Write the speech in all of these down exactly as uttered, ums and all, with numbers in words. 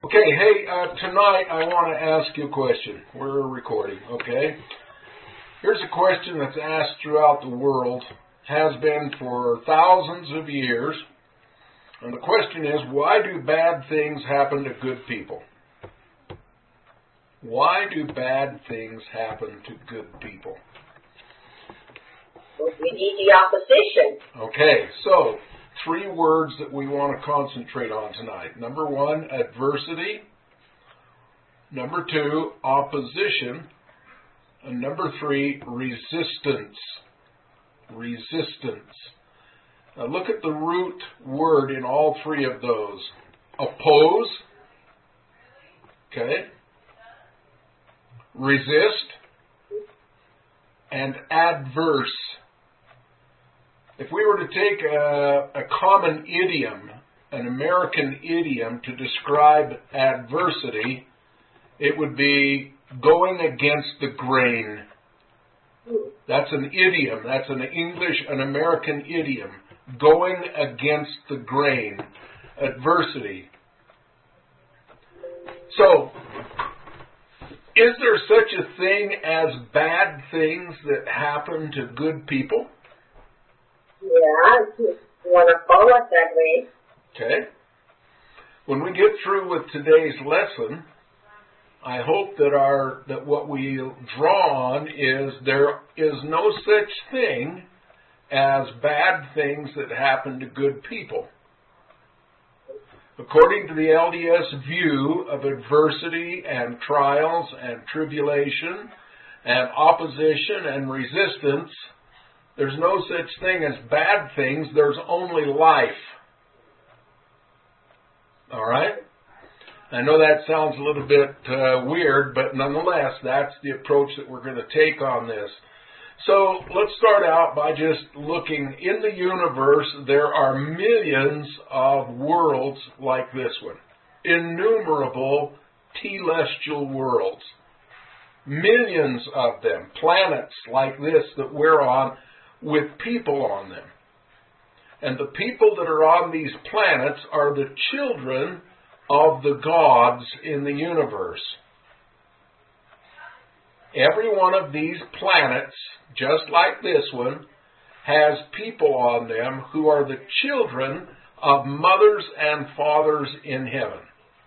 Okay, hey, uh, tonight I want to ask you a question. We're recording, okay? Here's a question that's asked throughout the world, has been for thousands of years. And the question is, why do bad things happen to good people? Why do bad things happen to good people? Well, we need the opposition. Okay, so three words that we want to concentrate on tonight. Number one, adversity. Number two, opposition. And number three, resistance. Resistance. Now look at the root word in all three of those. Oppose. Okay. Resist. And adverse. If we were to take a, a common idiom, an American idiom to describe adversity, it would be going against the grain. That's an idiom. That's an English, an American idiom. Going against the grain. Adversity. So, is there such a thing as bad things that happen to good people? Yeah, if you want to follow it that way. Okay. When we get through with today's lesson, I hope that our that what we draw on is there is no such thing as bad things that happen to good people. According to the L D S view of adversity and trials and tribulation and opposition and resistance, there's no such thing as bad things. There's only life. All right? I know that sounds a little bit uh, weird, but nonetheless, that's the approach that we're going to take on this. So let's start out by just looking. In the universe, there are millions of worlds like this one. Innumerable telestial worlds. Millions of them. Planets like this that we're on, with people on them. And the people that are on these planets are the children of the gods in the universe. Every one of these planets, just like this one, has people on them who are the children of mothers and fathers in heaven.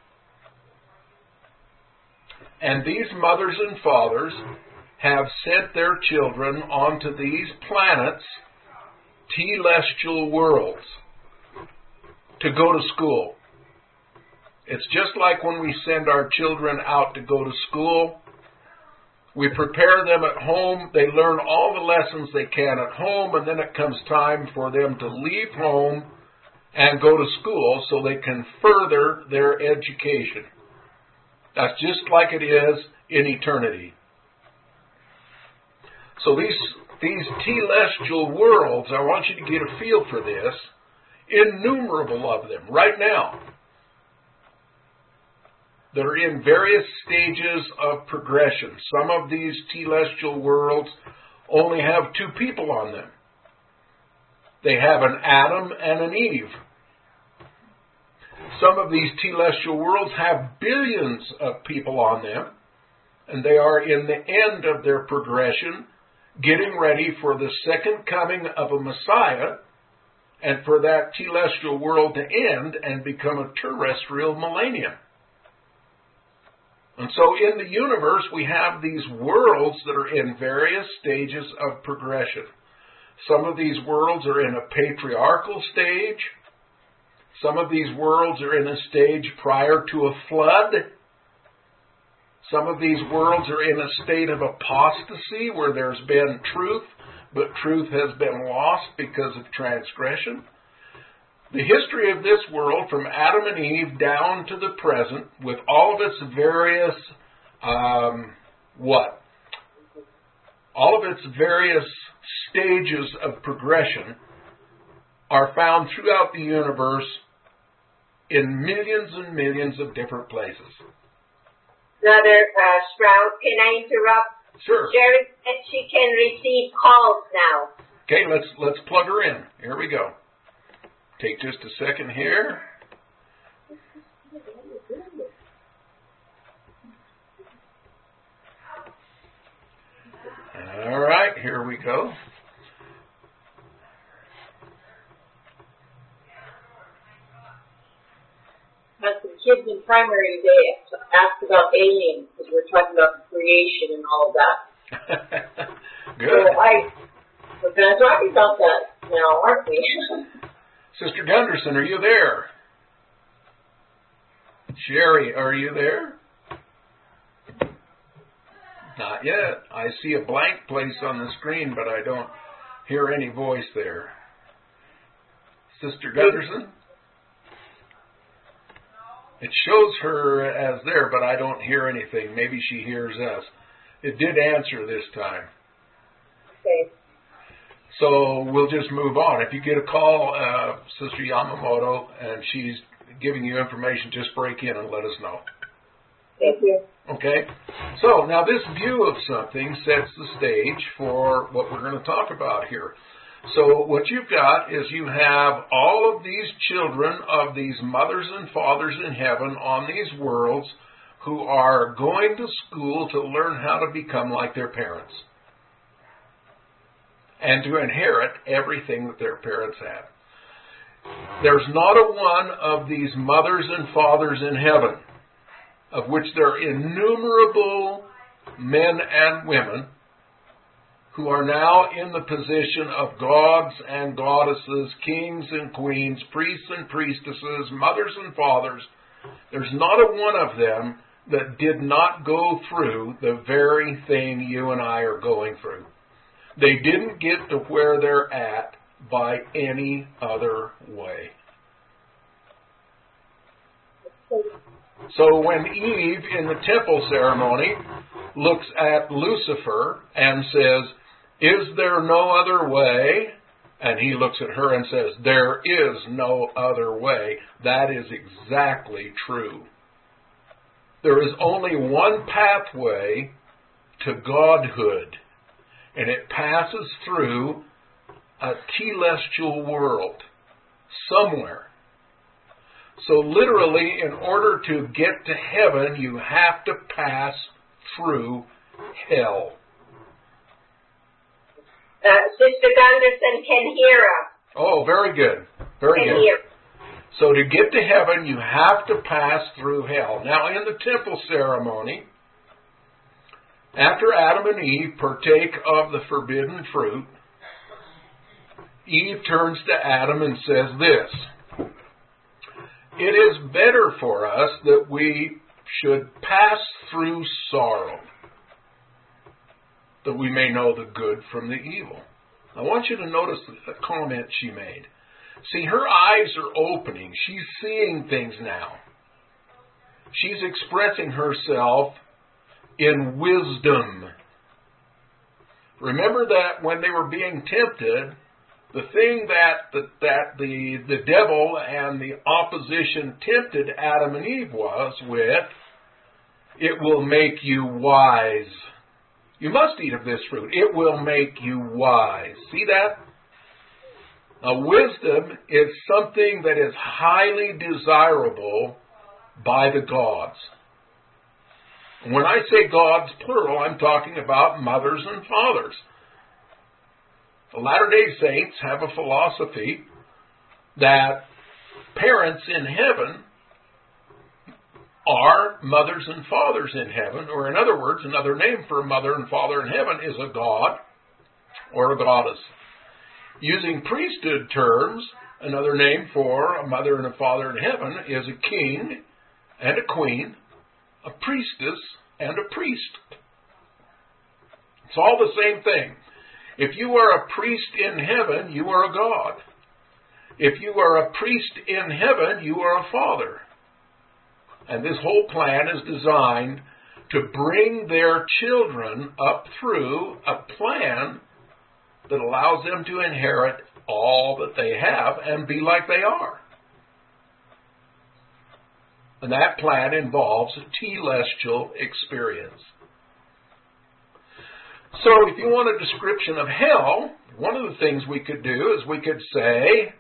And these mothers and fathers have sent their children onto these planets, telestial worlds, to go to school. It's just like when we send our children out to go to school. We prepare them at home. They learn all the lessons they can at home, and then it comes time for them to leave home and go to school so they can further their education. That's just like it is in eternity. So these, these telestial worlds, I want you to get a feel for this, innumerable of them right now, that are in various stages of progression. Some of these telestial worlds only have two people on them. They have an Adam and an Eve. Some of these telestial worlds have billions of people on them, and they are in the end of their progression, getting ready for the second coming of a Messiah, and for that telestial world to end and become a terrestrial millennium. And so in the universe, we have these worlds that are in various stages of progression. Some of these worlds are in a patriarchal stage. Some of these worlds are in a stage prior to a flood. Some of these worlds are in a state of apostasy where there's been truth, but truth has been lost because of transgression. The history of this world, from Adam and Eve down to the present, with all of its various, um, what? All of its various stages of progression are found throughout the universe in millions and millions of different places. Brother uh, Sprout, can I interrupt? Sure. Jerry said she can receive calls now. Okay, let's let's plug her in. Here we go. Take just a second here. in primary today asked about aliens, because we're talking about creation and all of that. Good. So I, we're going to talk about that now, aren't we? Sister Gunderson, are you there? Sherry, are you there? Not yet. I see a blank place on the screen, but I don't hear any voice there. Sister Gunderson? It shows her as there, but I don't hear anything. Maybe she hears us. It did answer this time. Okay. So we'll just move on. If you get a call, uh, Sister Yamamoto, and she's giving you information, just break in and let us know. Thank you. Okay? So now this view of something sets the stage for what we're going to talk about here. So what you've got is you have all of these children of these mothers and fathers in heaven on these worlds who are going to school to learn how to become like their parents and to inherit everything that their parents had. There's not a one of these mothers and fathers in heaven, of which there are innumerable men and women who are now in the position of gods and goddesses, kings and queens, priests and priestesses, mothers and fathers. There's not a one of them that did not go through the very thing you and I are going through. They didn't get to where they're at by any other way. So when Eve in the temple ceremony looks at Lucifer and says, "Is there no other way?" and he looks at her and says, "There is no other way," that is exactly true. There is only one pathway to godhood, and it passes through a telestial world somewhere. So literally, in order to get to heaven, you have to pass through hell. Uh, Sister Gunderson can hear us. Oh, very good. Very Can good. hear. So to get to heaven, you have to pass through hell. Now, in the temple ceremony, after Adam and Eve partake of the forbidden fruit, Eve turns to Adam and says this: "It is better for us that we should pass through sorrow, that we may know the good from the evil." I want you to notice the comment she made. See, her eyes are opening. She's seeing things now. She's expressing herself in wisdom. Remember that when they were being tempted, the thing that, that, that the, the devil and the opposition tempted Adam and Eve was with, "It will make you wise. You must eat of this fruit. It will make you wise." See that? Now, wisdom is something that is highly desirable by the gods. When I say gods, plural, I'm talking about mothers and fathers. The Latter-day Saints have a philosophy that parents in heaven are mothers and fathers in heaven, or in other words, another name for a mother and father in heaven is a god or a goddess. Using priesthood terms, another name for a mother and a father in heaven is a king and a queen, a priestess and a priest. It's all the same thing. If you are a priest in heaven, you are a god. If you are a priest in heaven, you are a father. And this whole plan is designed to bring their children up through a plan that allows them to inherit all that they have and be like they are. And that plan involves a telestial experience. So if you want a description of hell, one of the things we could do is we could say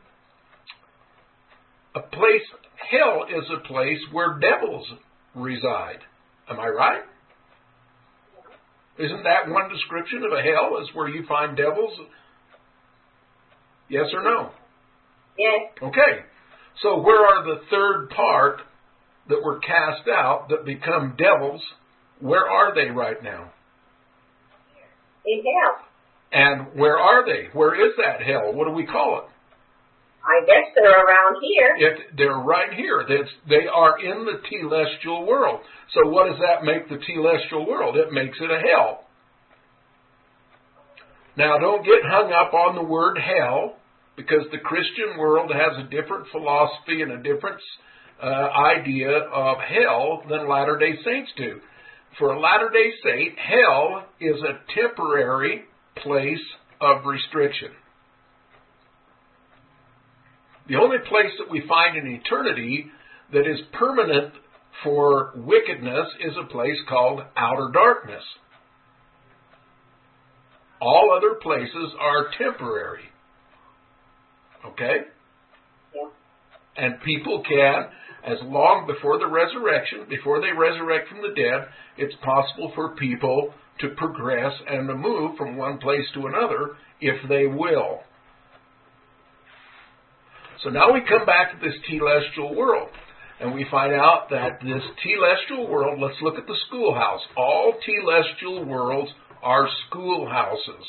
a place, hell is a place where devils reside. Am I right? Isn't that one description of a hell, is where you find devils? Yes or no? Yes. Okay. So where are the third part that were cast out that become devils, where are they right now? In hell. And where are they? Where is that hell? What do we call it? I guess they're around here. It, they're right here. That's, they are in the telestial world. So what does that make the telestial world? It makes it a hell. Now, don't get hung up on the word hell, because the Christian world has a different philosophy and a different uh, idea of hell than Latter-day Saints do. For a Latter-day Saint, hell is a temporary place of restriction. The only place that we find in eternity that is permanent for wickedness is a place called outer darkness. All other places are temporary. Okay? Yeah. And people can, as long before the resurrection, before they resurrect from the dead, it's possible for people to progress and to move from one place to another if they will. So now we come back to this telestial world, and we find out that this telestial world, let's look at the schoolhouse. All telestial worlds are schoolhouses.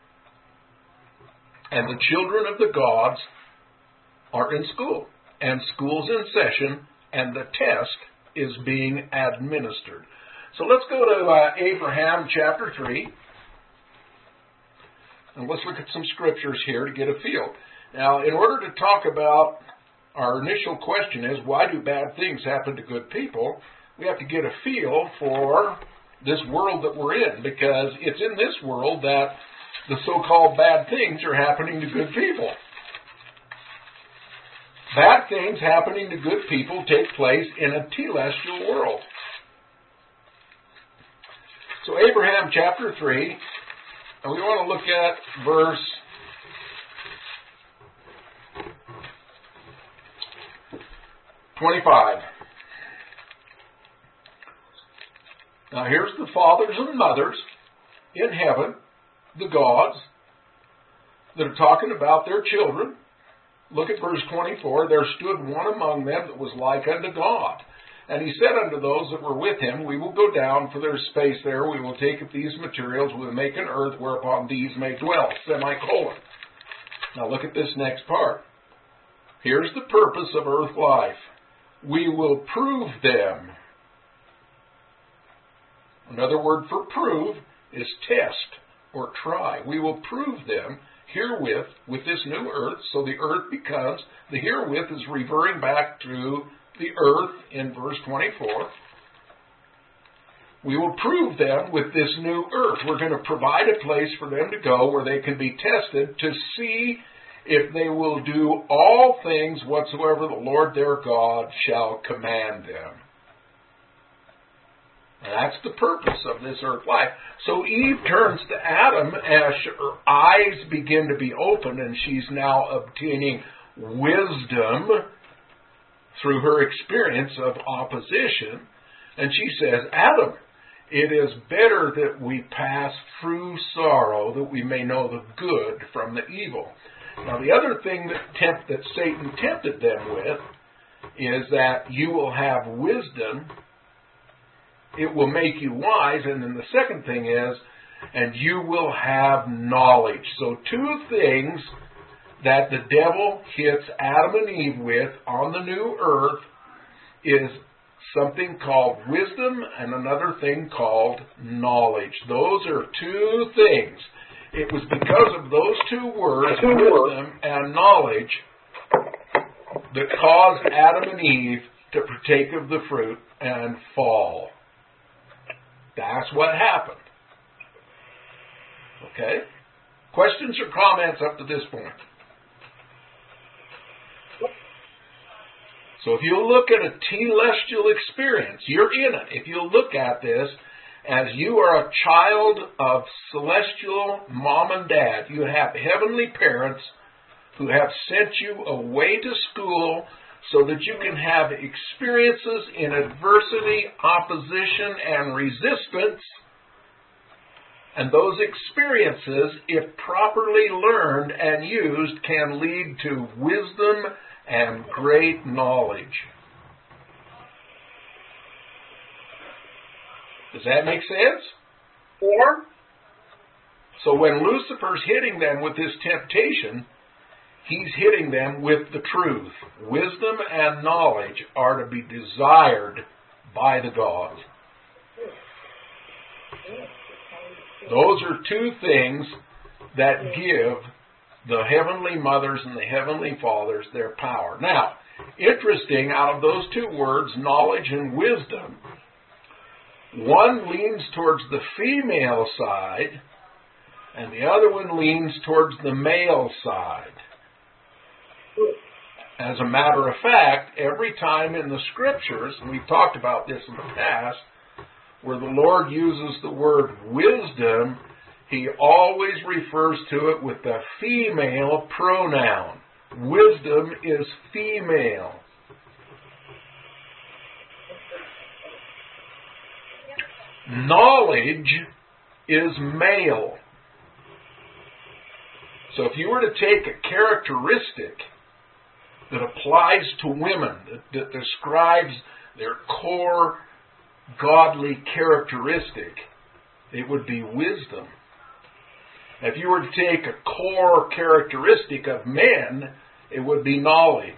And the children of the gods are in school, and school's in session, and the test is being administered. So let's go to uh, Abraham chapter three, and let's look at some scriptures here to get a feel. Now, in order to talk about, our initial question is, why do bad things happen to good people? We have to get a feel for this world that we're in, because it's in this world that the so-called bad things are happening to good people. Bad things happening to good people take place in a telestial world. So Abraham chapter three, and we want to look at verse twenty-five. Now here's the fathers and mothers in heaven, the gods, that are talking about their children. Look at verse twenty-four. There stood one among them that was like unto God. And he said unto those that were with him, we will go down, for there is space there. We will take up these materials. We will make an earth whereupon these may dwell. Semicolon. Now look at this next part. Here's the purpose of earth life. We will prove them. Another word for prove is test or try. We will prove them herewith with this new earth. So the earth becomes, the herewith is reverting back to the earth in verse twenty-four. We will prove them with this new earth. We're going to provide a place for them to go where they can be tested to see if they will do all things whatsoever the Lord their God shall command them. And that's the purpose of this earth life. So Eve turns to Adam as her eyes begin to be opened, and she's now obtaining wisdom through her experience of opposition. And she says, Adam, it is better that we pass through sorrow, that we may know the good from the evil. Now, the other thing that, tempt, that Satan tempted them with is that you will have wisdom, it will make you wise, and then the second thing is, and you will have knowledge. So two things that the devil hits Adam and Eve with on the new earth is something called wisdom and another thing called knowledge. Those are two things. It was because of those two words, wisdom and knowledge, that caused Adam and Eve to partake of the fruit and fall. That's what happened. Okay? Questions or comments up to this point? So if you look at a telestial experience, you're in it. If you look at this as you are a child of celestial mom and dad, you have heavenly parents who have sent you away to school so that you can have experiences in adversity, opposition, and resistance. And those experiences, if properly learned and used, can lead to wisdom and great knowledge. Does that make sense? Yeah. So when Lucifer's hitting them with this temptation, he's hitting them with the truth. Wisdom and knowledge are to be desired by the gods. Those are two things that give the heavenly mothers and the heavenly fathers their power. Now, interesting, out of those two words, knowledge and wisdom, one leans towards the female side, and the other one leans towards the male side. As a matter of fact, every time in the Scriptures, and we've talked about this in the past, where the Lord uses the word wisdom, He always refers to it with the female pronoun. Wisdom is female. Knowledge is male. So if you were to take a characteristic that applies to women, that, that describes their core godly characteristic, it would be wisdom. If you were to take a core characteristic of men, it would be knowledge.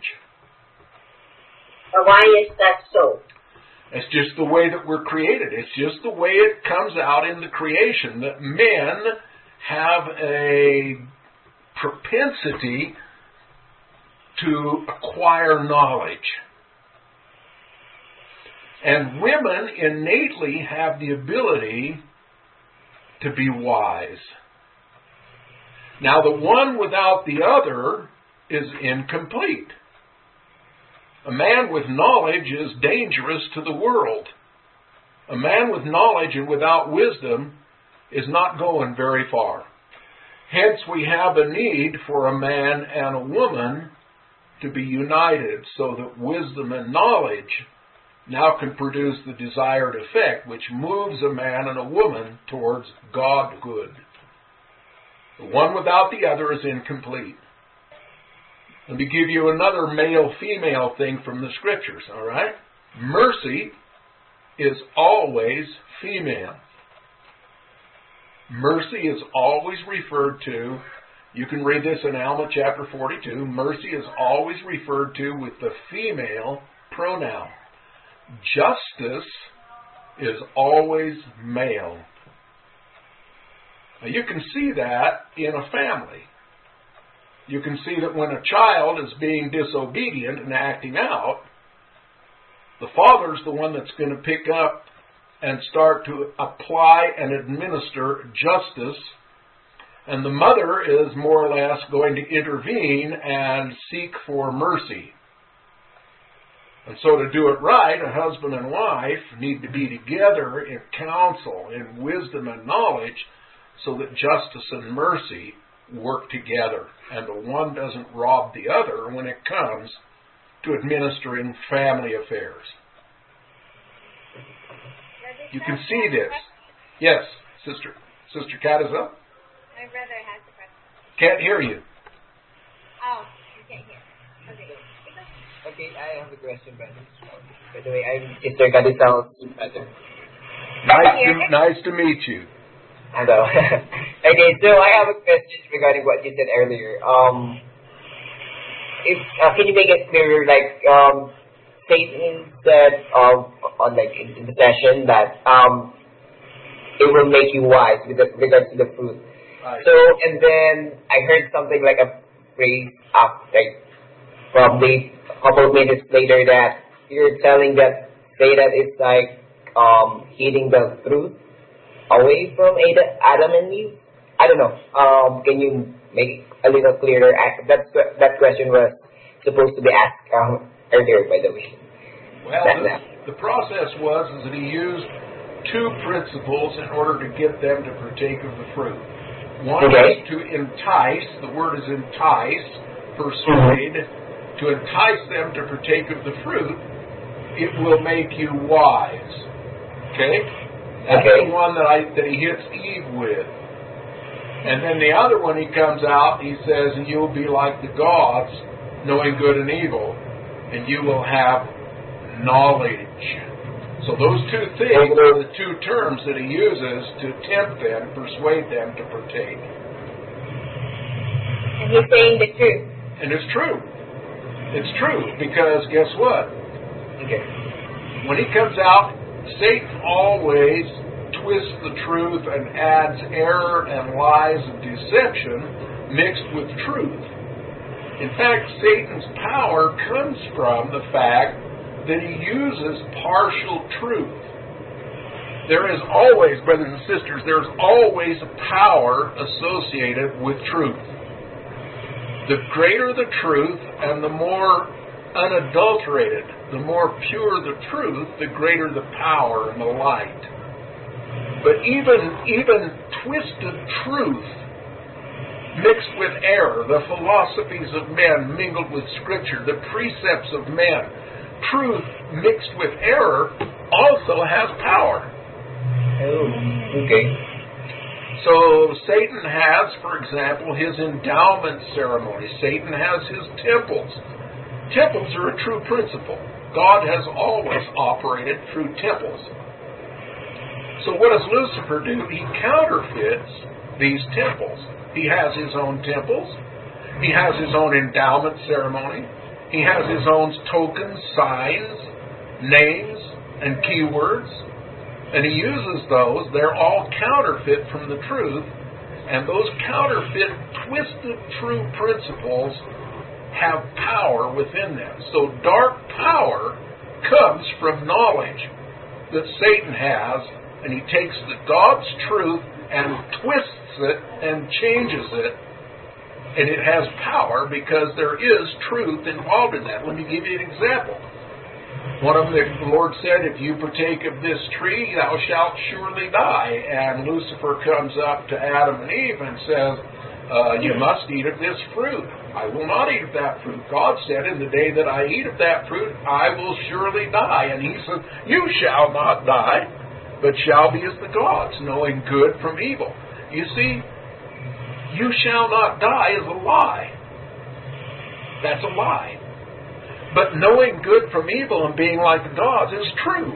But why is that so? It's just the way that we're created. It's just the way it comes out in the creation, that men have a propensity to acquire knowledge. And women innately have the ability to be wise. Now, the one without the other is incomplete. A man with knowledge is dangerous to the world. A man with knowledge and without wisdom is not going very far. Hence, we have a need for a man and a woman to be united so that wisdom and knowledge now can produce the desired effect, which moves a man and a woman towards godhood. The one without the other is incomplete. Let me give you another male-female thing from the Scriptures, all right? Mercy is always female. Mercy is always referred to, you can read this in Alma chapter forty-two, mercy is always referred to with the female pronoun. Justice is always male. Now you can see that in a family. You can see that when a child is being disobedient and acting out, the father's the one that's going to pick up and start to apply and administer justice, and the mother is more or less going to intervene and seek for mercy. And so to do it right, a husband and wife need to be together in counsel, in wisdom and knowledge, so that justice and mercy work together, and the one doesn't rob the other when it comes to administering family affairs. You can see this. Yes, Sister Sister Catazel? My brother has a question. Can't hear you. Oh, you can't hear. Okay. Okay, I have a question, brother. By the way, I'm Sister Catazel's brother. Nice to, nice to meet you. Hello. Okay, so I have a question regarding what you said earlier. Um, if uh, can you make it clearer? Like, um, Satan said, um, on like in the session that um, it will make you wise with regards to the fruit. Right. So, and then I heard something like a phrase up, like probably a couple of minutes later that you're telling that Satan is like um hitting the fruit away from Adam and Eve. I don't know. Um, can you make it a little clearer? That that question was supposed to be asked um, earlier, by the way. Well, the, the process was is that he used two principles in order to get them to partake of the fruit. One okay. is to entice. The word is entice, persuade. Mm-hmm. To entice them to partake of the fruit, it will make you wise. Okay. That's okay. the one that I that he hits Eve with. And then the other one, he comes out, he says, and you'll be like the gods, knowing good and evil, and you will have knowledge. So those two things are the two terms that he uses to tempt them, persuade them to partake. And he's saying the truth. And it's true. It's true, because guess what? Okay. When he comes out, Satan always twists the truth and adds error and lies and deception mixed with truth. In fact, Satan's power comes from the fact that he uses partial truth. There is always, brothers and sisters, there is always a power associated with truth. The greater the truth and the more unadulterated, the more pure the truth, the greater the power and the light. But even, even twisted truth mixed with error, the philosophies of men mingled with Scripture, the precepts of men, truth mixed with error also has power. Oh, okay. So Satan has, for example, his endowment ceremony. Satan has his temples. Temples are a true principle. God has always operated through temples. So what does Lucifer do? He counterfeits these temples. He has his own temples. He has his own endowment ceremony. He has his own tokens, signs, names, and keywords. And he uses those. They're all counterfeit from the truth. And those counterfeit, twisted, true principles have power within them. So dark power comes from knowledge that Satan has. And he takes the God's truth and twists it and changes it. And it has power because there is truth involved in that. Let me give you an example. One of them, the Lord said, if you partake of this tree, thou shalt surely die. And Lucifer comes up to Adam and Eve and says, uh, you must eat of this fruit. I will not eat of that fruit. God said, in the day that I eat of that fruit, I will surely die. And he said, you shall not die, but shall be as the gods, knowing good from evil. You see, you shall not die is a lie. That's a lie. But knowing good from evil and being like the gods is true.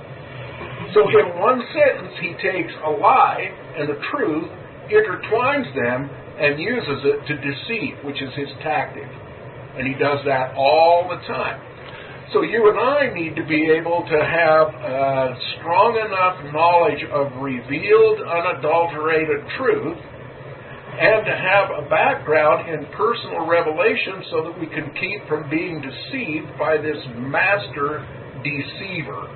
So in one sentence, he takes a lie and a truth, intertwines them, and uses it to deceive, which is his tactic. And he does that all the time. So you and I need to be able to have a strong enough knowledge of revealed, unadulterated truth, and to have a background in personal revelation so that we can keep from being deceived by this master deceiver.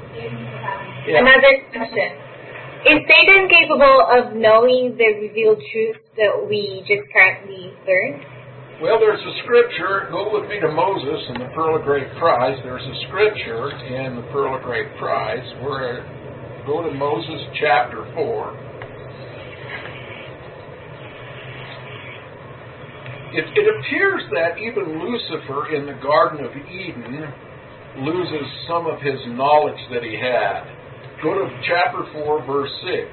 Yeah. Another question. Is Satan capable of knowing the revealed truth that we just currently learned? Well, there's a scripture. Go with me to Moses in the Pearl of Great Prize. There's a scripture in the Pearl of Great Prize where, go to Moses chapter four. It, it appears that even Lucifer in the Garden of Eden loses some of his knowledge that he had. Go to chapter four, verse six.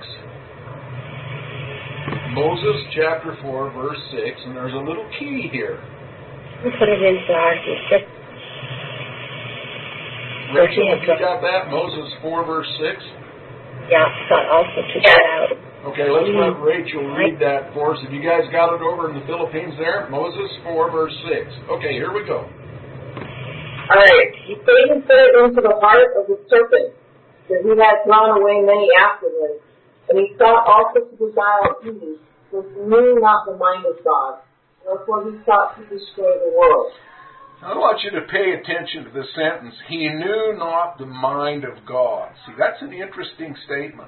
Moses chapter four, verse six, and there's a little key here. We put it into our just Rachel, have you got that? Moses four, verse six? Yeah, Scott also took that out. Okay, let's let Rachel read that for us. Have you guys got it over in the Philippines there? Moses four, verse six. Okay, here we go. All right. Satan put it into the heart of the serpent, that he had drawn away many after him. And he sought also to beguile Eve, but knew not the mind of God. Therefore he sought to destroy the world. I want you to pay attention to the sentence, he knew not the mind of God. See, that's an interesting statement.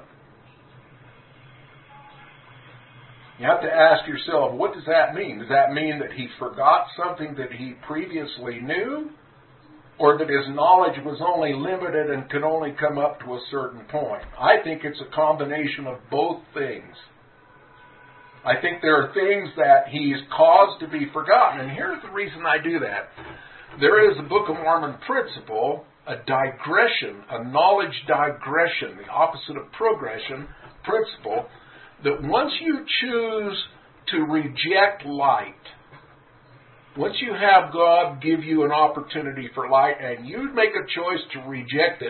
You have to ask yourself, what does that mean? Does that mean that he forgot something that he previously knew? Or that his knowledge was only limited and could only come up to a certain point? I think it's a combination of both things. I think there are things that he's caused to be forgotten. And here's the reason I do that. There is a Book of Mormon principle, a digression, a knowledge digression, the opposite of progression principle, that once you choose to reject light, once you have God give you an opportunity for light and you make a choice to reject it,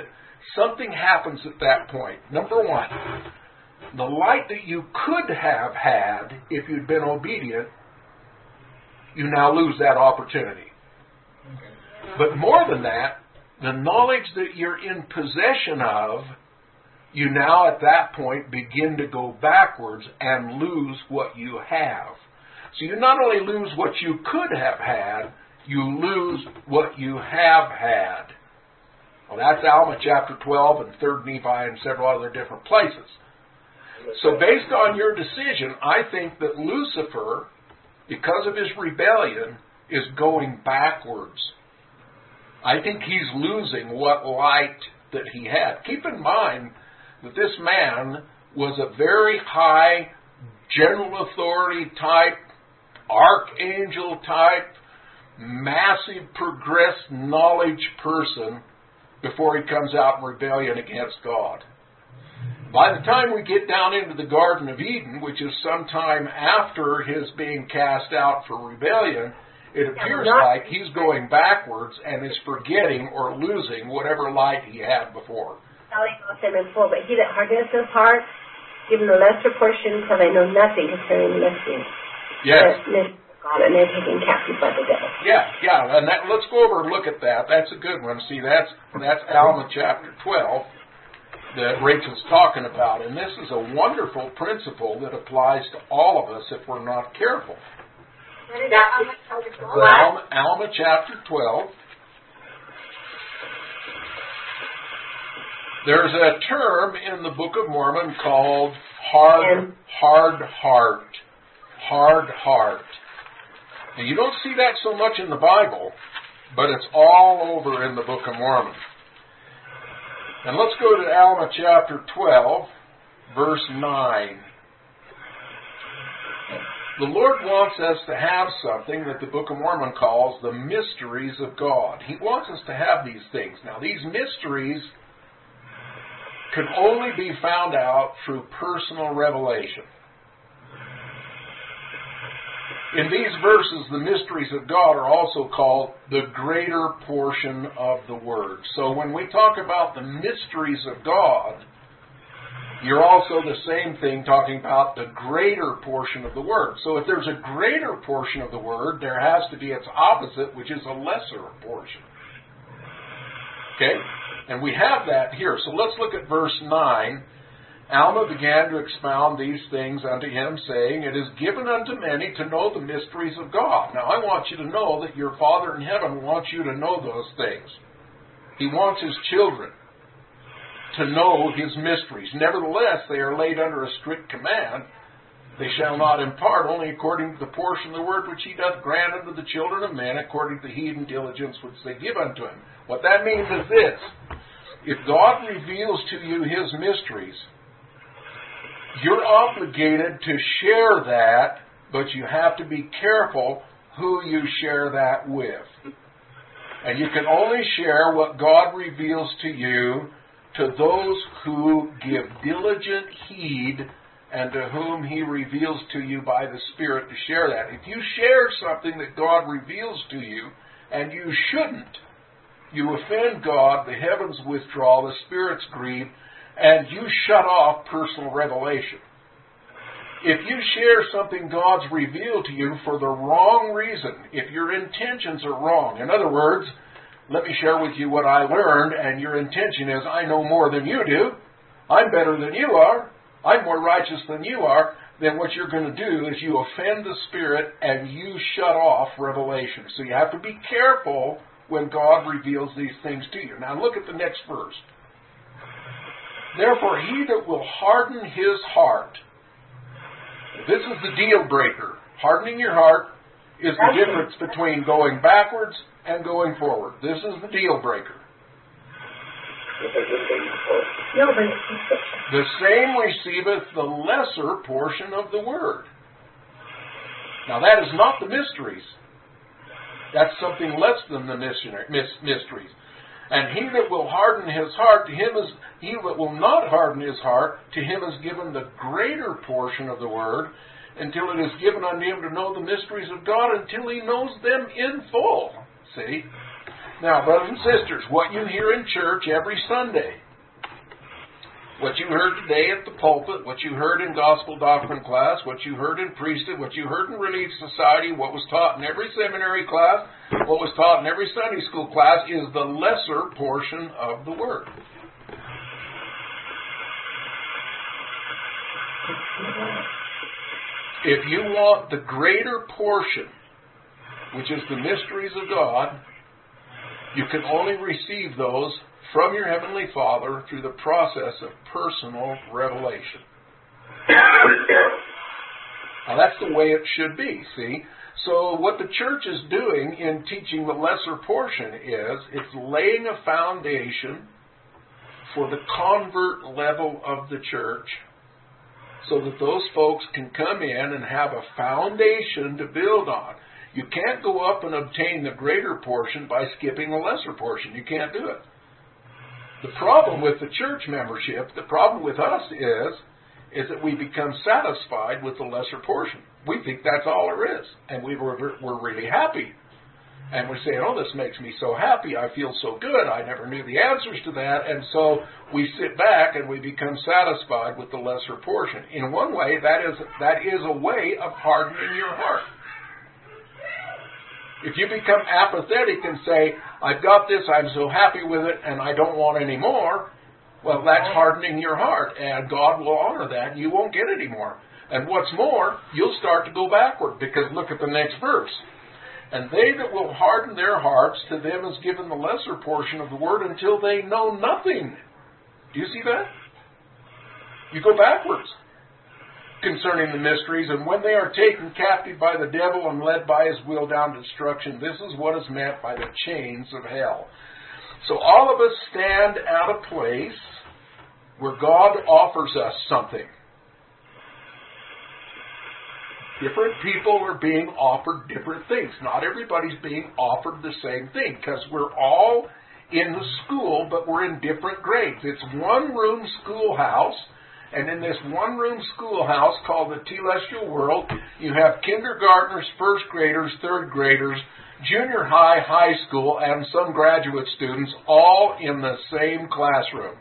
something happens at that point. Number one, the light that you could have had if you'd been obedient, you now lose that opportunity. But more than that, the knowledge that you're in possession of, you now at that point begin to go backwards and lose what you have. So you not only lose what you could have had, you lose what you have had. Well, that's Alma chapter twelve and third Nephi and several other different places. So based on your decision, I think that Lucifer, because of his rebellion, is going backwards. I think he's losing what light that he had. Keep in mind that this man was a very high general authority type, archangel type, massive progressed knowledge person before he comes out in rebellion against God. By the time we get down into the Garden of Eden, which is sometime after his being cast out for rebellion, it appears like he's going backwards and is forgetting or losing whatever light he had before. Telling off them in full, but he that hardeneth his heart, given the lesser portion, till they know nothing concerning the mystery. Yes. God, and they're taken captive by the devil. Yeah, yeah, and that, let's go over and look at that. That's a good one. See, that's that's Alma chapter twelve that Rachel's talking about, and this is a wonderful principle that applies to all of us if we're not careful. What is that? Alma chapter twelve? Alma, Alma chapter twelve. There's a term in the Book of Mormon called hard, hard heart. Hard heart. Now, you don't see that so much in the Bible, but it's all over in the Book of Mormon. And let's go to Alma chapter twelve, verse nine. The Lord wants us to have something that the Book of Mormon calls the mysteries of God. He wants us to have these things. Now, these mysteries can only be found out through personal revelation. In these verses, the mysteries of God are also called the greater portion of the Word. So when we talk about the mysteries of God, you're also the same thing talking about the greater portion of the Word. So if there's a greater portion of the Word, there has to be its opposite, which is a lesser portion. Okay? And we have that here. So let's look at verse nine. Alma began to expound these things unto him, saying, It is given unto many to know the mysteries of God. Now, I want you to know that your Father in heaven wants you to know those things. He wants His children to know His mysteries. Nevertheless, they are laid under a strict command. They shall not impart, only according to the portion of the word which He doth grant unto the children of men, according to the heed and diligence which they give unto Him. What that means is this. If God reveals to you His mysteries, you're obligated to share that, but you have to be careful who you share that with. And you can only share what God reveals to you to those who give diligent heed and to whom He reveals to you by the Spirit to share that. If you share something that God reveals to you, and you shouldn't, you offend God, the heavens withdraw, the spirits grieve, and you shut off personal revelation. If you share something God's revealed to you for the wrong reason, if your intentions are wrong, in other words, let me share with you what I learned, and your intention is, I know more than you do, I'm better than you are, I'm more righteous than you are, then what you're going to do is you offend the Spirit and you shut off revelation. So you have to be careful when God reveals these things to you. Now look at the next verse. Therefore, he that will harden his heart, this is the deal breaker. Hardening your heart is the difference between going backwards and going forward. This is the deal breaker. The same receiveth the lesser portion of the word. Now that is not the mysteries. That's something less than the mysteries. And he that will harden his heart, to him is, he that will not harden his heart, to him is given the greater portion of the word, until it is given unto him to know the mysteries of God, until he knows them in full. See? Now, brothers and sisters, what you hear in church every Sunday, What you heard today at the pulpit, what you heard in gospel doctrine class, what you heard in priesthood, what you heard in Relief Society, what was taught in every seminary class, what was taught in every Sunday school class is the lesser portion of the Word. If you want the greater portion, which is the mysteries of God, you can only receive those from your Heavenly Father through the process of personal revelation. Now that's the way it should be, see? So what the church is doing in teaching the lesser portion is it's laying a foundation for the convert level of the church so that those folks can come in and have a foundation to build on. You can't go up and obtain the greater portion by skipping the lesser portion. You can't do it. The problem with the church membership, the problem with us is, is that we become satisfied with the lesser portion. We think that's all there is. And we were, we're really happy. And we say, oh, this makes me so happy. I feel so good. I never knew the answers to that. And so we sit back and we become satisfied with the lesser portion. In one way, that is, that is a way of hardening your heart. If you become apathetic and say, I've got this, I'm so happy with it, and I don't want any more, well, that's hardening your heart, and God will honor that, and you won't get any more. And what's more, you'll start to go backward, because look at the next verse. And they that will harden their hearts, to them is given the lesser portion of the word until they know nothing. Do you see that? You go backwards concerning the mysteries, and when they are taken captive by the devil and led by his will down to destruction, this is what is meant by the chains of hell. So all of us stand at a place where God offers us something. Different people are being offered different things. Not everybody's being offered the same thing, because we're all in the school, but we're in different grades. It's one-room schoolhouse. And in this one-room schoolhouse called the Telestial World, you have kindergartners, first graders, third graders, junior high, high school, and some graduate students all in the same classroom.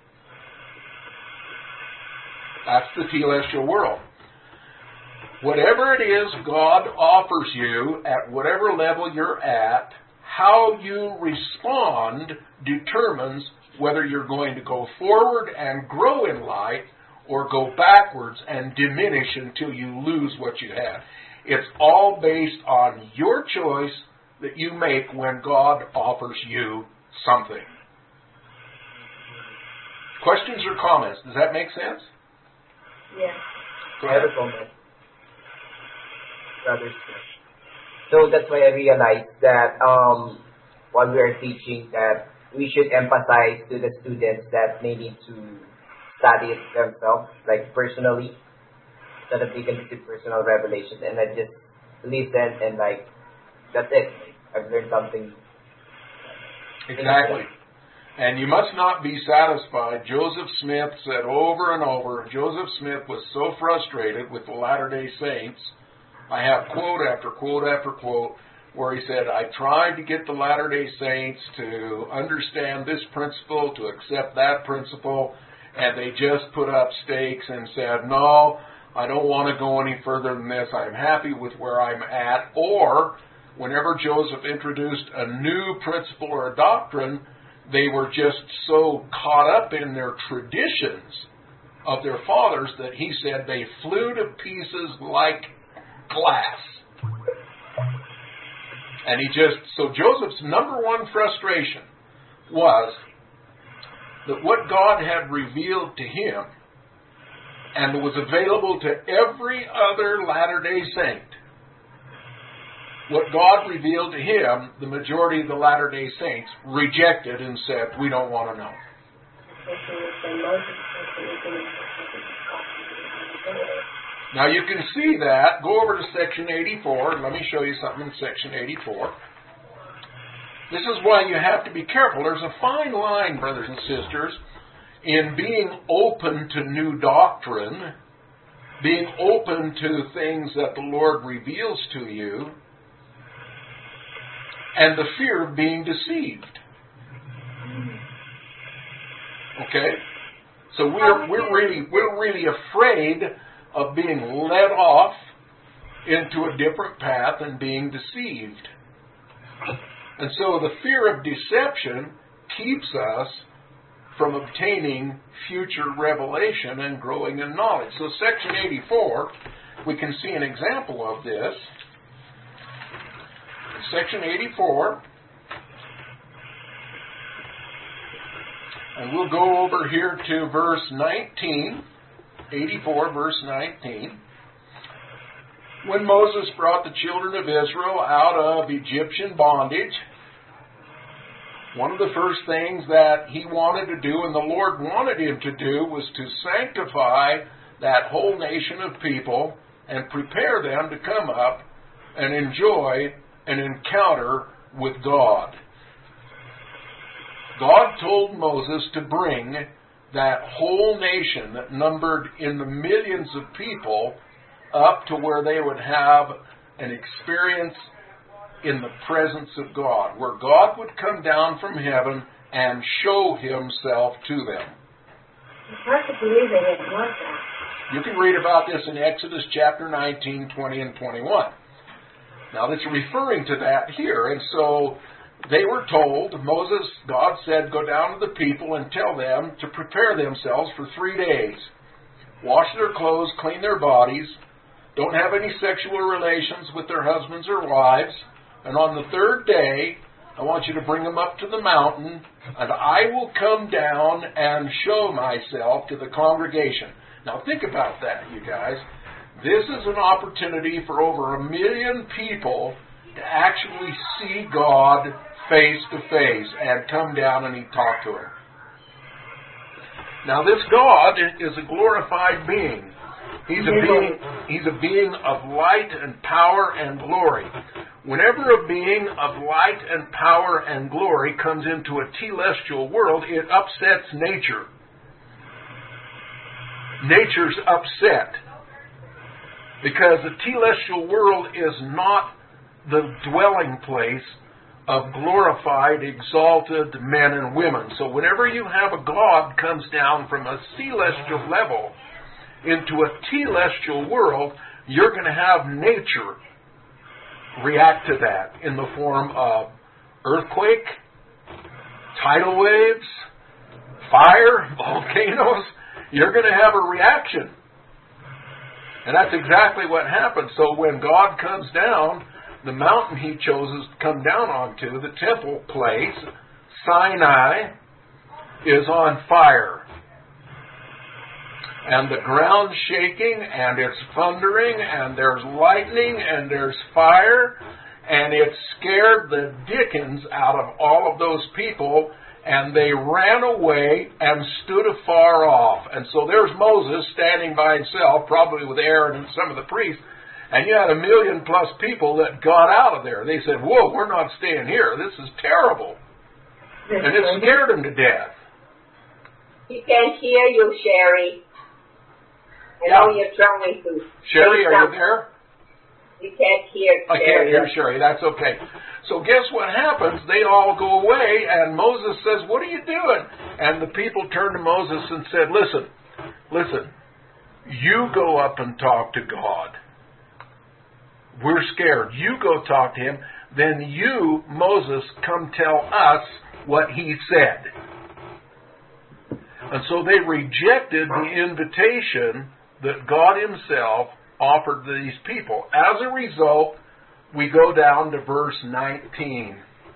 That's the Telestial World. Whatever it is God offers you, at whatever level you're at, how you respond determines whether you're going to go forward and grow in light or go backwards and diminish until you lose what you have. It's all based on your choice that you make when God offers you something. Questions or comments? Does that make sense? Yes. Go I have a comment. Rather strange. So that's why I realized that um, while we are teaching that we should emphasize to the students that they need to study it themselves, like personally, so that they can receive personal revelation, and I just listen and like, that's it. I've learned something. Exactly. And you must not be satisfied. Joseph Smith said over and over, Joseph Smith was so frustrated with the Latter-day Saints. I have quote after quote after quote where he said, I tried to get the Latter-day Saints to understand this principle, to accept that principle, and they just put up stakes and said, no, I don't want to go any further than this. I'm happy with where I'm at. Or, whenever Joseph introduced a new principle or a doctrine, they were just so caught up in their traditions of their fathers that he said they flew to pieces like glass. And he just, so Joseph's number one frustration was that what God had revealed to him and was available to every other Latter-day Saint, what God revealed to him, the majority of the Latter-day Saints rejected and said, we don't want to know. Now you can see that. Go over to section eighty-four, and let me show you something in section eighty-four. This is why you have to be careful. There's a fine line, brothers and sisters, in being open to new doctrine, being open to things that the Lord reveals to you, and the fear of being deceived. Okay? So we're we're really we're really afraid of being led off into a different path and being deceived. And so the fear of deception keeps us from obtaining future revelation and growing in knowledge. So section eighty-four, we can see an example of this. Section eighty-four, and we'll go over here to verse nineteen, eighty-four, verse nineteen. When Moses brought the children of Israel out of Egyptian bondage, one of the first things that he wanted to do, and the Lord wanted him to do, was to sanctify that whole nation of people and prepare them to come up and enjoy an encounter with God. God told Moses to bring that whole nation that numbered in the millions of people up to where they would have an experience in the presence of God, where God would come down from heaven and show himself to them. It's hard to believe they didn't want that. You can read about this in Exodus chapter nineteen, twenty, and twenty-one. Now that's referring to that here. And so they were told, Moses, God said, go down to the people and tell them to prepare themselves for three days. Wash their clothes, clean their bodies, don't have any sexual relations with their husbands or wives, and on the third day, I want you to bring them up to the mountain, and I will come down and show myself to the congregation. Now think about that, you guys. This is an opportunity for over a million people to actually see God face to face and come down and talk to him. Now this God is a glorified being. He's a being, he's a being of light and power and glory. Whenever a being of light and power and glory comes into a telestial world, it upsets nature. Nature's upset. Because the telestial world is not the dwelling place of glorified, exalted men and women. So whenever you have a God comes down from a celestial level into a telestial world, you're going to have nature react to that in the form of earthquake, tidal waves, fire, volcanoes. You're going to have a reaction. And that's exactly what happened. So when God comes down, the mountain he chose to come down onto, the temple place, Sinai, is on fire. And the ground's shaking, and it's thundering, and there's lightning, and there's fire, and it scared the dickens out of all of those people, and they ran away and stood afar off. And so there's Moses standing by himself, probably with Aaron and some of the priests, and you had a million plus people that got out of there. They said, whoa, we're not staying here. This is terrible. And it scared them to death. He can't hear you, Sherry. I Yeah. know you're trying to. Sherry, are you there? You can't hear I Sherry. can't hear Sherry. That's okay. So guess what happens? They all go away, and Moses says, what are you doing? And the people turned to Moses and said, listen, listen, you go up and talk to God. We're scared. You go talk to him. Then you, Moses, come tell us what he said. And so they rejected the invitation that God himself offered these people. As a result, we go down to verse nineteen.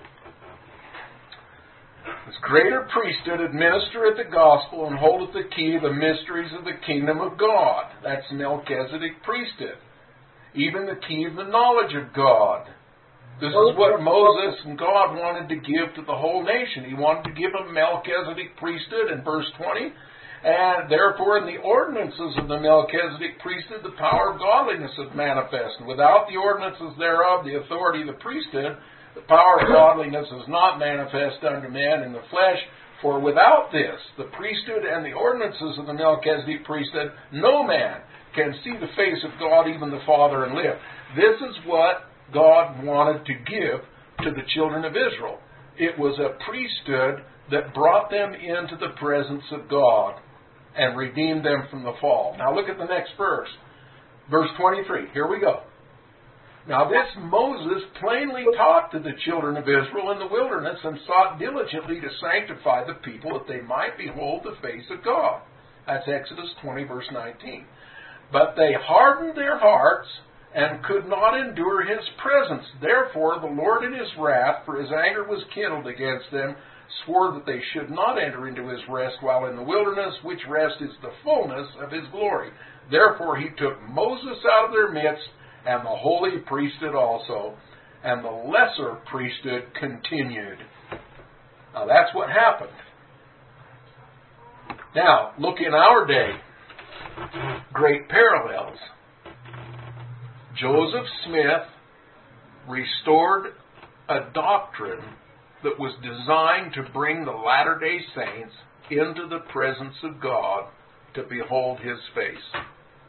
This greater priesthood administereth the gospel and holdeth the key of the mysteries of the kingdom of God. That's Melchizedek priesthood. Even the key of the knowledge of God. This is what Moses and God wanted to give to the whole nation. He wanted to give them Melchizedek priesthood in verse twenty. And therefore in the ordinances of the Melchizedek priesthood, the power of godliness is manifest. And without the ordinances thereof, the authority of the priesthood, the power of godliness is not manifest unto man in the flesh. For without this, the priesthood and the ordinances of the Melchizedek priesthood, no man can see the face of God, even the Father, and live. This is what God wanted to give to the children of Israel. It was a priesthood that brought them into the presence of God. and redeemed them from the fall. Now look at the next verse. Verse twenty-three. Here we go. Now this Moses plainly taught to the children of Israel in the wilderness and sought diligently to sanctify the people that they might behold the face of God. That's Exodus twenty, verse nineteen. But they hardened their hearts and could not endure his presence. Therefore the Lord in his wrath, for his anger was kindled against them, swore that they should not enter into his rest while in the wilderness, which rest is the fullness of his glory. Therefore he took Moses out of their midst, and the holy priesthood also, and the lesser priesthood continued. Now that's what happened. Now, look in our day. Great parallels. Joseph Smith restored a doctrine that was designed to bring the Latter-day Saints into the presence of God to behold his face.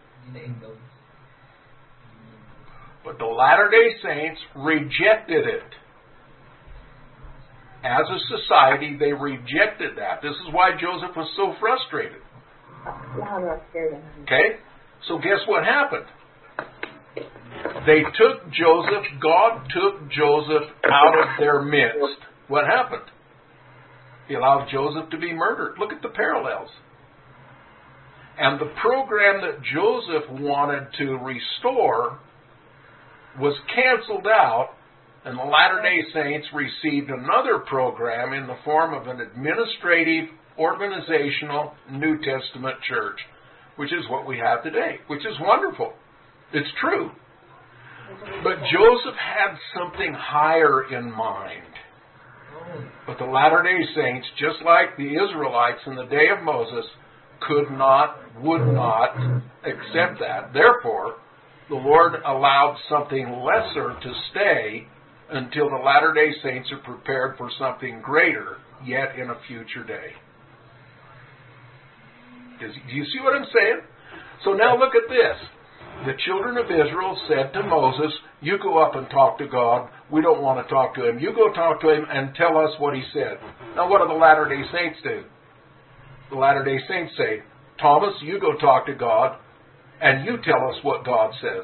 But the Latter-day Saints rejected it. As a society, they rejected that. This is why Joseph was so frustrated. Okay? So guess what happened? They took Joseph, God took Joseph out of their midst. What happened? He allowed Joseph to be murdered. Look at the parallels. And the program that Joseph wanted to restore was canceled out, and the Latter-day Saints received another program in the form of an administrative, organizational, New Testament church, which is what we have today, which is wonderful. It's true. But Joseph had something higher in mind. But the Latter-day Saints, just like the Israelites in the day of Moses, could not, would not accept that. Therefore, the Lord allowed something lesser to stay until the Latter-day Saints are prepared for something greater yet in a future day. Does, do you see what I'm saying? So now look at this. The children of Israel said to Moses, you go up and talk to God. We don't want to talk to him. You go talk to him and tell us what he said. Now what do the Latter-day Saints do? The Latter-day Saints say, Thomas, you go talk to God and you tell us what God says.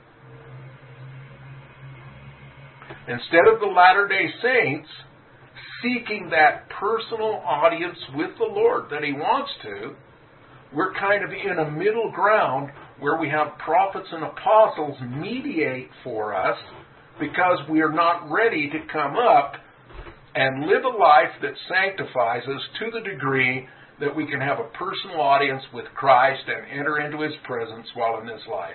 Instead of the Latter-day Saints seeking that personal audience with the Lord that he wants to, we're kind of in a middle ground where we have prophets and apostles mediate for us because we are not ready to come up and live a life that sanctifies us to the degree that we can have a personal audience with Christ and enter into his presence while in this life.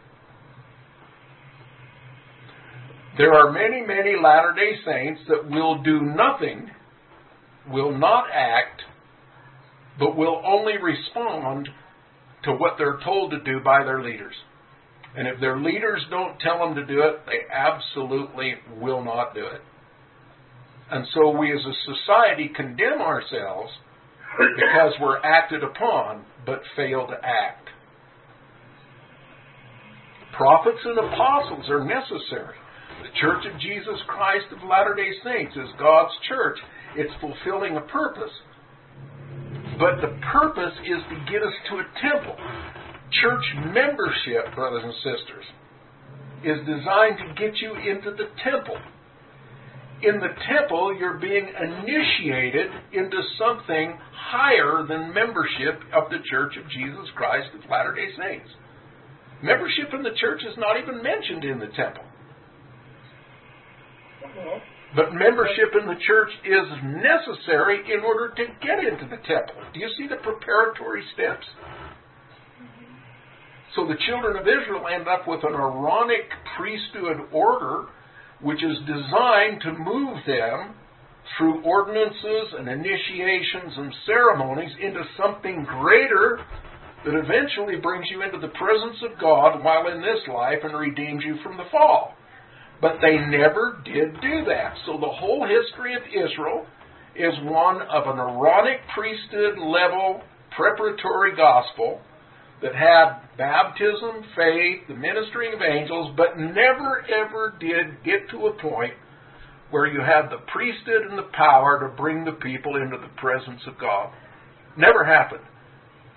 There are many, many Latter-day Saints that will do nothing, will not act, but will only respond to what they're told to do by their leaders. And if their leaders don't tell them to do it, they absolutely will not do it. And so we as a society condemn ourselves because we're acted upon but fail to act. Prophets and apostles are necessary. The Church of Jesus Christ of Latter-day Saints is God's church. It's fulfilling a purpose. But the purpose is to get us to a temple. Church membership, brothers and sisters, is designed to get you into the temple. In the temple, you're being initiated into something higher than membership of the Church of Jesus Christ of Latter-day Saints. Membership in the church is not even mentioned in the temple. But membership in the church is necessary in order to get into the temple. Do you see the preparatory steps? So the children of Israel end up with an Aaronic priesthood order which is designed to move them through ordinances and initiations and ceremonies into something greater that eventually brings you into the presence of God while in this life and redeems you from the fall. But they never did do that. So the whole history of Israel is one of an Aaronic priesthood level preparatory gospel that had baptism, faith, the ministering of angels, but never ever did get to a point where you had the priesthood and the power to bring the people into the presence of God. Never happened.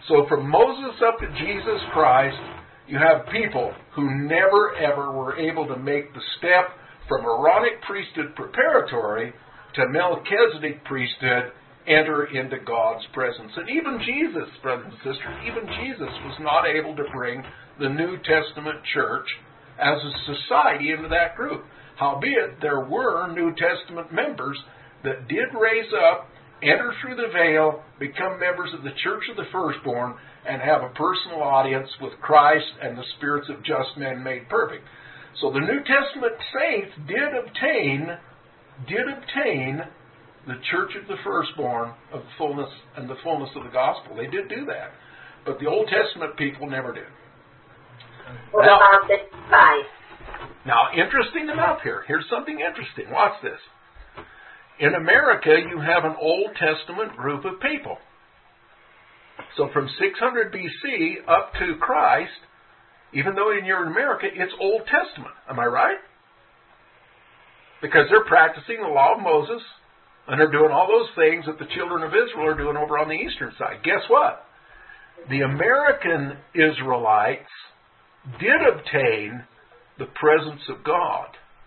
So from Moses up to Jesus Christ, you have people who never ever were able to make the step from Aaronic priesthood preparatory to Melchizedek priesthood, enter into God's presence. And even Jesus, brothers and sisters, even Jesus was not able to bring the New Testament church as a society into that group. Howbeit, there were New Testament members that did raise up, enter through the veil, become members of the Church of the Firstborn, and have a personal audience with Christ and the spirits of just men made perfect. So the New Testament saints did obtain, did obtain the Church of the Firstborn of the fullness and the fullness of the gospel. They did do that. But the Old Testament people never did. What now, about the five? Now, interesting enough here. Here's something interesting. Watch this. In America, you have an Old Testament group of people. So from six hundred B C up to Christ, even though you're in America, it's Old Testament. Am I right? Because they're practicing the law of Moses, and they're doing all those things that the children of Israel are doing over on the eastern side. Guess what? The American Israelites did obtain the presence of God.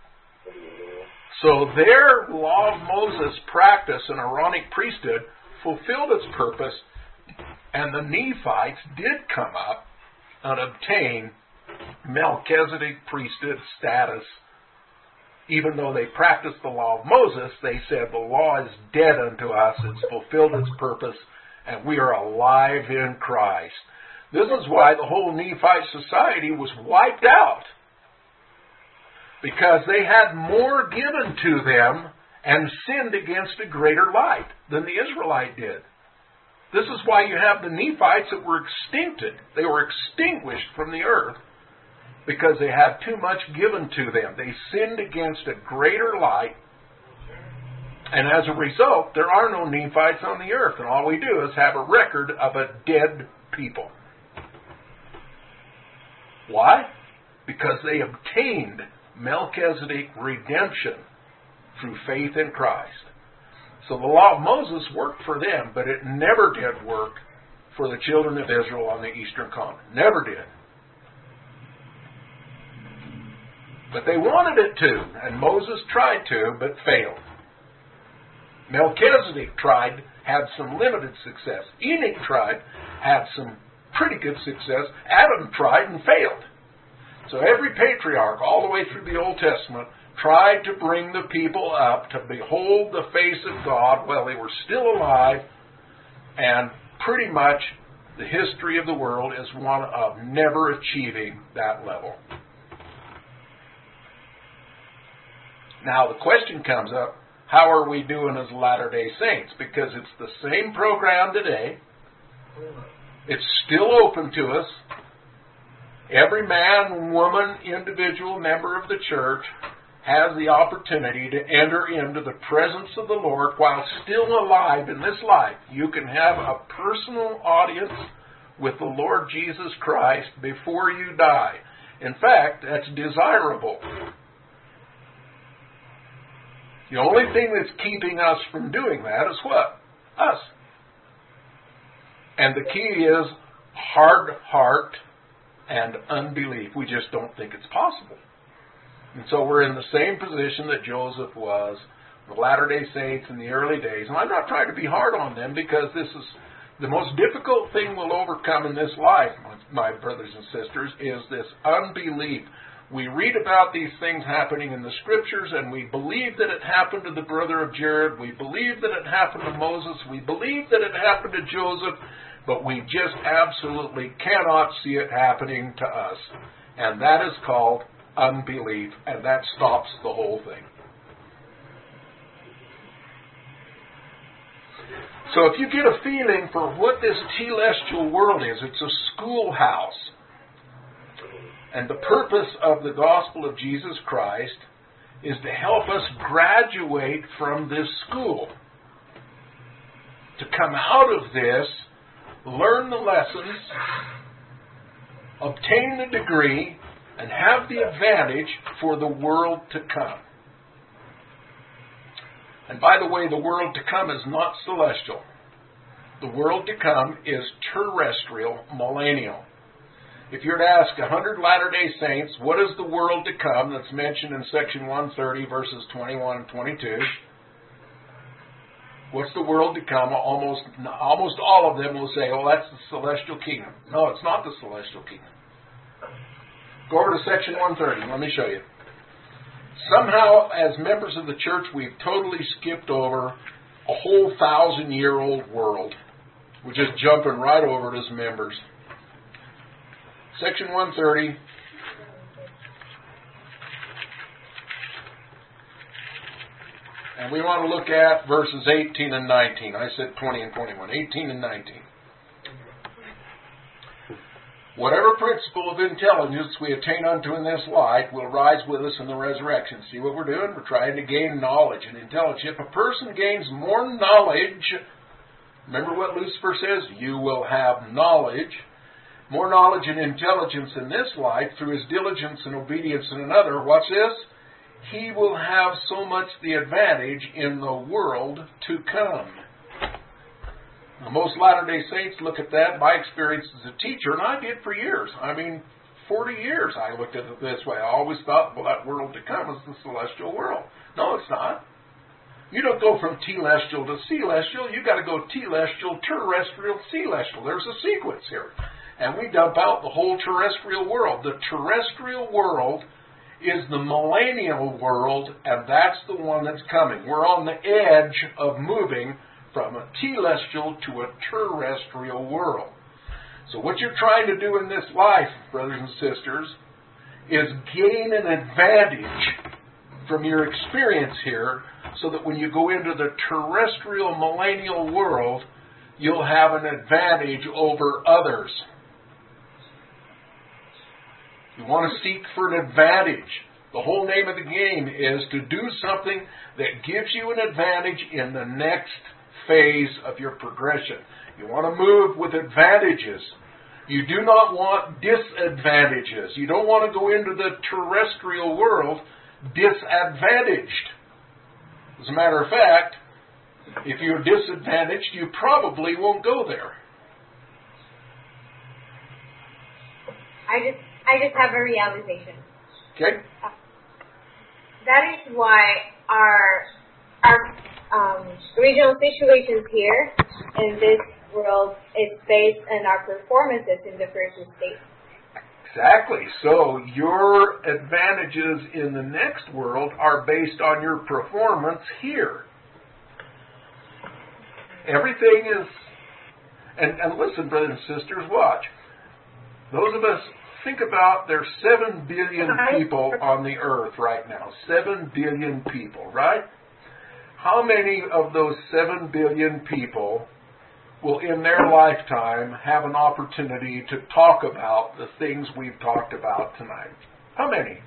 So their law of Moses practice and Aaronic priesthood fulfilled its purpose, and the Nephites did come up and obtain Melchizedek priesthood status. Even though they practiced the law of Moses, they said the law is dead unto us, it's fulfilled its purpose, and we are alive in Christ. This is why the whole Nephite society was wiped out. Because they had more given to them and sinned against a greater light than the Israelite did. This is why you have the Nephites that were extincted. They were extinguished from the earth because they had too much given to them. They sinned against a greater light. And as a result, there are no Nephites on the earth. And all we do is have a record of a dead people. Why? Because they obtained Melchizedek redemption through faith in Christ. So the law of Moses worked for them, but it never did work for the children of Israel on the eastern continent. Never did. But they wanted it to, and Moses tried to, but failed. Melchizedek tried, had some limited success. Enoch tried, had some pretty good success. Adam tried and failed. So every patriarch, all the way through the Old Testament, tried to bring the people up to behold the face of God while they were still alive, and pretty much the history of the world is one of never achieving that level. Now the question comes up, how are we doing as Latter-day Saints? Because it's the same program today. It's still open to us. Every man, woman, individual member of the church has the opportunity to enter into the presence of the Lord while still alive in this life. You can have a personal audience with the Lord Jesus Christ before you die. In fact, that's desirable. The only thing that's keeping us from doing that is what? Us. And the key is hard heart and unbelief. We just don't think it's possible. And so we're in the same position that Joseph was, the Latter-day Saints in the early days. And I'm not trying to be hard on them, because this is the most difficult thing we'll overcome in this life, my brothers and sisters, is this unbelief. We read about these things happening in the Scriptures, and we believe that it happened to the brother of Jared. We believe that it happened to Moses. We believe that it happened to Joseph. But we just absolutely cannot see it happening to us. And that is called unbelief, and that stops the whole thing. So if you get a feeling for what this telestial world is, it's a schoolhouse. And the purpose of the gospel of Jesus Christ is to help us graduate from this school. To come out of this, learn the lessons, obtain the degree, and have the advantage for the world to come. And by the way, the world to come is not celestial. The world to come is terrestrial millennial. If you were to ask a hundred Latter-day Saints, what is the world to come that's mentioned in section one thirty, verses twenty-one and twenty-two, what's the world to come? Almost, almost all of them will say, oh, that's the celestial kingdom. No, it's not the celestial kingdom. Go over to section one thirty. Let me show you. Somehow, as members of the church, we've totally skipped over a whole thousand-year-old world. We're just jumping right over it as members. Section one thirty. And we want to look at verses eighteen and nineteen. I said twenty and twenty-one. eighteen and nineteen. Whatever principle of intelligence we attain unto in this life will rise with us in the resurrection. See what we're doing? We're trying to gain knowledge and intelligence. If a person gains more knowledge, remember what Lucifer says? You will have knowledge. More knowledge and intelligence in this life through his diligence and obedience in another. Watch this. He will have so much the advantage in the world to come. Now, most Latter-day Saints look at that. My experience as a teacher, and I did for years. I mean, forty years I looked at it this way. I always thought, well, that world to come is the celestial world. No, it's not. You don't go from telestial to celestial. You got to go telestial, terrestrial, celestial. There's a sequence here. And we dump out the whole terrestrial world. The terrestrial world is the millennial world, and that's the one that's coming. We're on the edge of moving from a telestial to a terrestrial world. So what you're trying to do in this life, brothers and sisters, is gain an advantage from your experience here so that when you go into the terrestrial millennial world, you'll have an advantage over others. You want to seek for an advantage. The whole name of the game is to do something that gives you an advantage in the next phase of your progression. You want to move with advantages. You do not want disadvantages. You don't want to go into the terrestrial world disadvantaged. As a matter of fact, if you're disadvantaged, you probably won't go there. I just I just have a realization. Okay. Uh, that is why our our um, regional situations here in this world is based on our performances in the first state. Exactly. So your advantages in the next world are based on your performance here. Everything is, and, and listen, brothers and sisters, watch. Those of us, think about there's seven billion people on the earth right now. Seven billion people, right? How many of those seven billion people will in their lifetime have an opportunity to talk about the things we've talked about tonight? How many?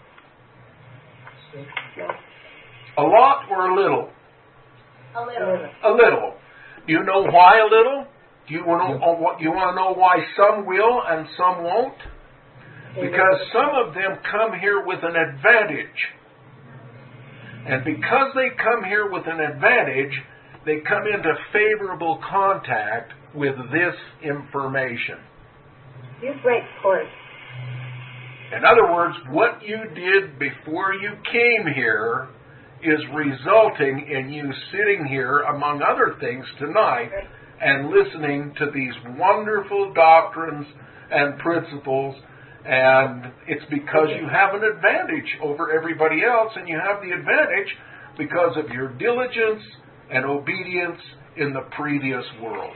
A lot or a little? A little. A little. Do you know why a little? Do you want to, you want to know why some will and some won't? Because some of them come here with an advantage. And because they come here with an advantage, they come into favorable contact with this information. You break course. In other words, what you did before you came here is resulting in you sitting here, among other things, tonight and listening to these wonderful doctrines and principles. And it's because you have an advantage over everybody else, and you have the advantage because of your diligence and obedience in the previous world.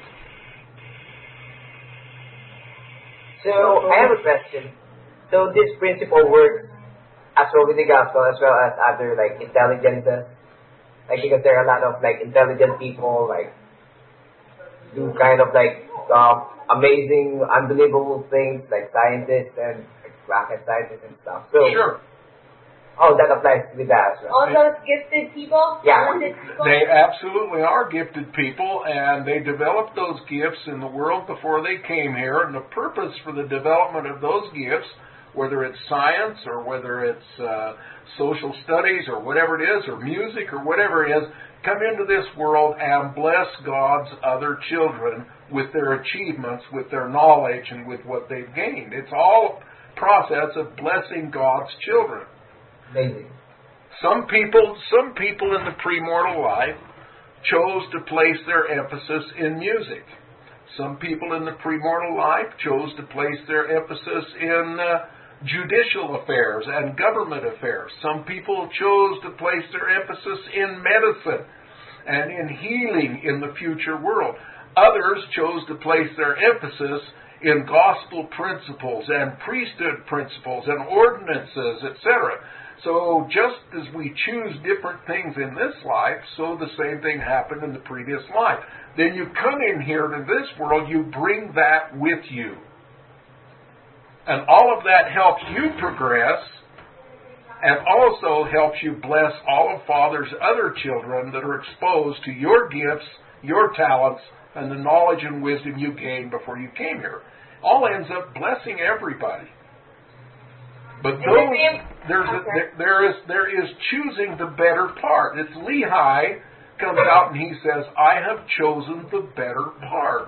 So, I have a question. So, this principle works as well with the gospel as well as other, like, intelligences? Like, because there are a lot of, like, intelligent people, like, do kind of, like, um, amazing, unbelievable things, like scientists and like, rocket scientists and stuff. So, sure. Oh, that applies with that as well. All those gifted people? Yeah. Talented people? They absolutely are gifted people, and they developed those gifts in the world before they came here, and the purpose for the development of those gifts, whether it's science or whether it's uh, social studies or whatever it is, or music or whatever it is, come into this world and bless God's other children with their achievements, with their knowledge, and with what they've gained. It's all a process of blessing God's children. Amazing. Some people, some people in the premortal life chose to place their emphasis in music. Some people in the premortal life chose to place their emphasis in uh, judicial affairs and government affairs. Some people chose to place their emphasis in medicine and in healing in the future world. Others chose to place their emphasis in gospel principles and priesthood principles and ordinances, et cetera. So just as we choose different things in this life, so the same thing happened in the previous life. Then you come in here to this world, you bring that with you. And all of that helps you progress and also helps you bless all of Father's other children that are exposed to your gifts, your talents, and the knowledge and wisdom you gained before you came here. All ends up blessing everybody. But those, there's a, there is there is choosing the better part. It's Lehi comes out and he says, I have chosen the better part.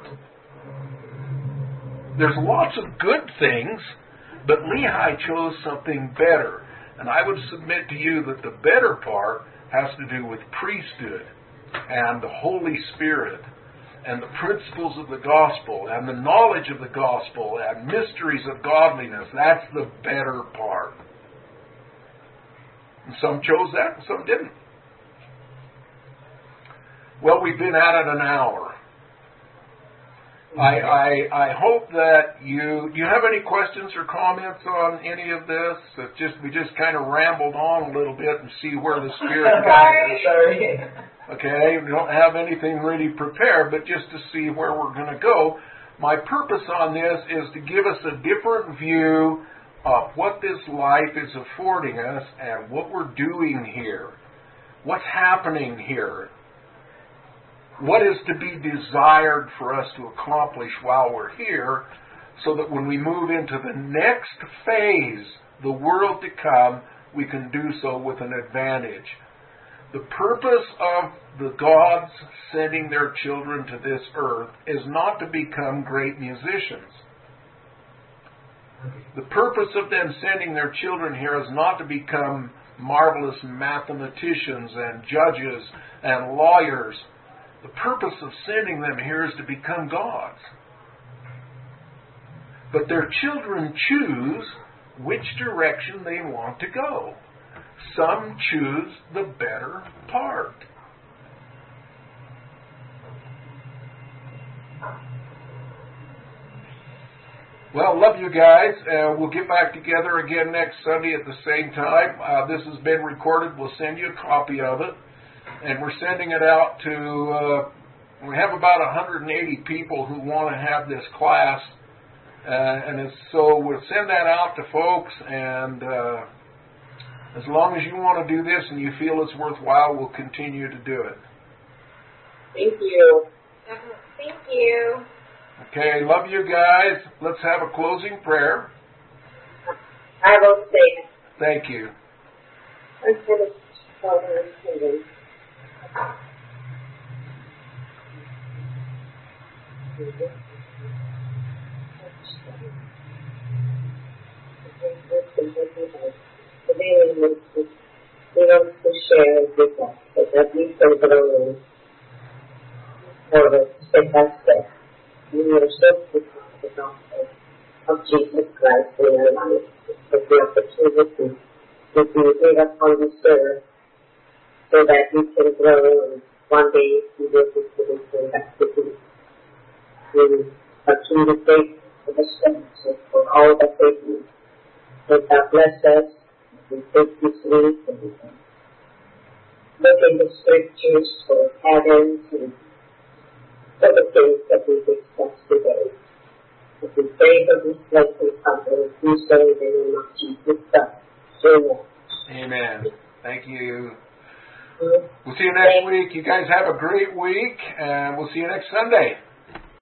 There's lots of good things, but Lehi chose something better. And I would submit to you that the better part has to do with priesthood and the Holy Spirit and the principles of the gospel and the knowledge of the gospel and mysteries of godliness. That's the better part. And some chose that and some didn't. Well, we've been at it an hour. I, I, I hope that you, do you have any questions or comments on any of this? It just, we just kind of rambled on a little bit and see where the Spirit guides us. Sorry. Okay, we don't have anything really prepared, but just to see where we're going to go. My purpose on this is to give us a different view of what this life is affording us and what we're doing here. What's happening here? What is to be desired for us to accomplish while we're here, so that when we move into the next phase, the world to come, we can do so with an advantage. The purpose of the gods sending their children to this earth is not to become great musicians. The purpose of them sending their children here is not to become marvelous mathematicians and judges and lawyers. The purpose of sending them here is to become gods. But their children choose which direction they want to go. Some choose the better part. Well, love you guys. Uh, we'll get back together again next Sunday at the same time. Uh, this has been recorded. We'll send you a copy of it. And we're sending it out to, uh, we have about one hundred eighty people who want to have this class. Uh, and it's, so we'll send that out to folks, and uh, as long as you want to do this and you feel it's worthwhile, we'll continue to do it. Thank you. Thank you. Okay, love you guys. Let's have a closing prayer. I will say. Thank you. Instead of Father and Son. Today we want to share with us that we can grow for the step by step. We are so grateful for the gospel of Jesus Christ in our lives, for the opportunity that we gave us on this earth, so that we can grow and one day we will be able to come back to you. We continue to pray for the saints for all that they do. May God bless us. We take this week and we can look in the scriptures for patterns and for the things that we discussed today. If we pray for this blessing, Father, we say in the name of Jesus Christ. Amen. Amen. Thank you. We'll see you next week. You guys have a great week, and we'll see you next Sunday.